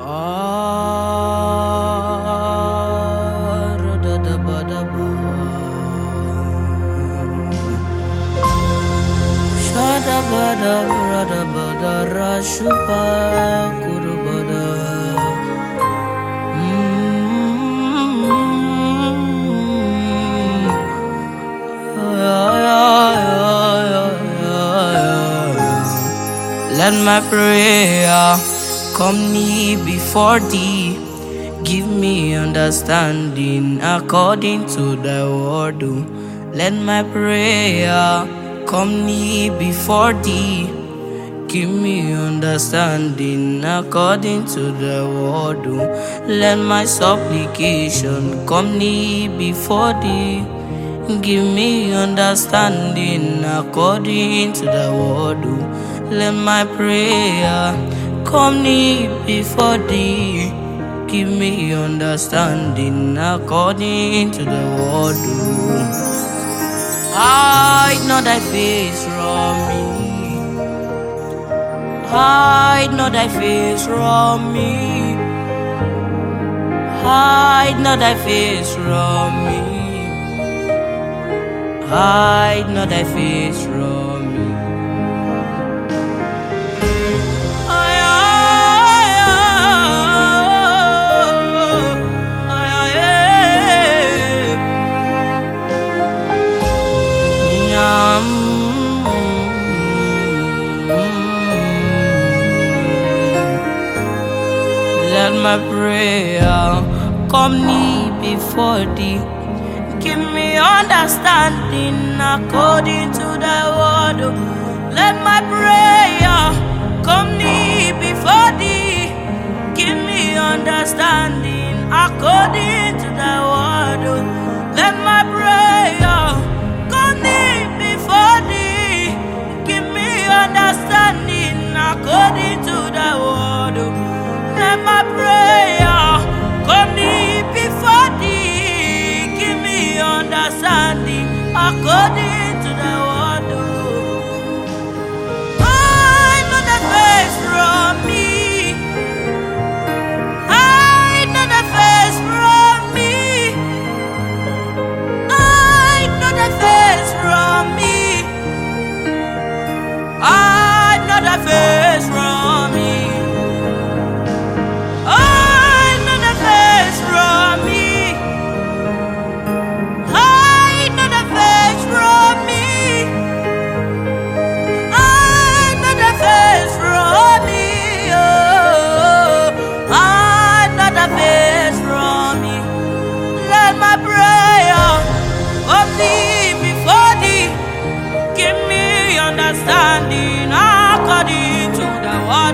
Da da ba da ba. Shada ba da ra da ba da ra shupa kuru ba da. Let my prayer come near before thee. Give me understanding according to thy word. Let my prayer come near before thee. Give me understanding according to thy word. Let my supplication come near before thee. Give me understanding according to thy word. Let my prayer come near before thee. Give me understanding according to the word. Hide not thy face from me. Hide not thy face from me. Hide not thy face from me. Hide not thy face from me. Let my prayer come near before thee. Give me understanding according to thy word. Let my prayer come near before thee. Give me understanding according to thy word. Let my prayer come near before thee. Give me understanding according to thy word. Let my prayer come near before thee. Give me understanding according to thy word. Hide not thy face from me. Hide not thy face from me. Hide not thy face from me. Hide not thy face from me. Understanding according to the word.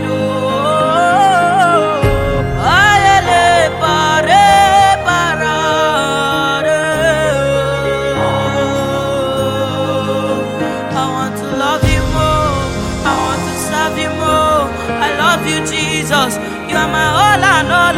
I want to love you more. I want to serve you more. I love you, Jesus. You are my all and all.